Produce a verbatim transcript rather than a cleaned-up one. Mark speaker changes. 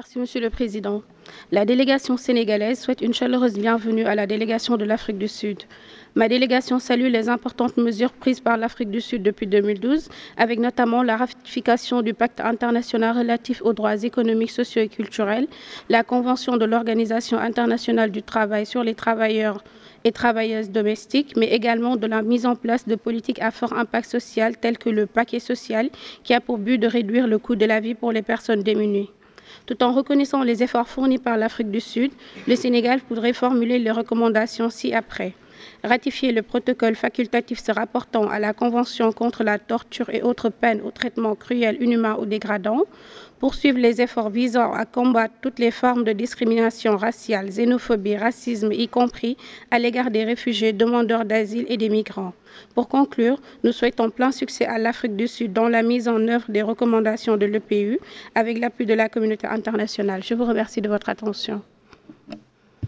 Speaker 1: Merci, Monsieur le Président. La délégation sénégalaise souhaite une chaleureuse bienvenue à la délégation de l'Afrique du Sud. Ma délégation salue les importantes mesures prises par l'Afrique du Sud depuis deux mille douze, avec notamment la ratification du pacte international relatif aux droits économiques, sociaux et culturels, la convention de l'Organisation internationale du travail sur les travailleurs et travailleuses domestiques, mais également de la mise en place de politiques à fort impact social telles que le paquet social qui a pour but de réduire le coût de la vie pour les personnes démunies. Tout en reconnaissant les efforts fournis par l'Afrique du Sud, le Sénégal voudrait formuler les recommandations ci-après. Ratifier le protocole facultatif se rapportant à la Convention contre la torture et autres peines ou traitements cruels, inhumains ou dégradants. Poursuivre les efforts visant à combattre toutes les formes de discrimination raciale, xénophobie, racisme, y compris à l'égard des réfugiés, demandeurs d'asile et des migrants. Pour conclure, nous souhaitons plein succès à l'Afrique du Sud dans la mise en œuvre des recommandations de l'E P U avec l'appui de la communauté internationale. Je vous remercie de votre attention.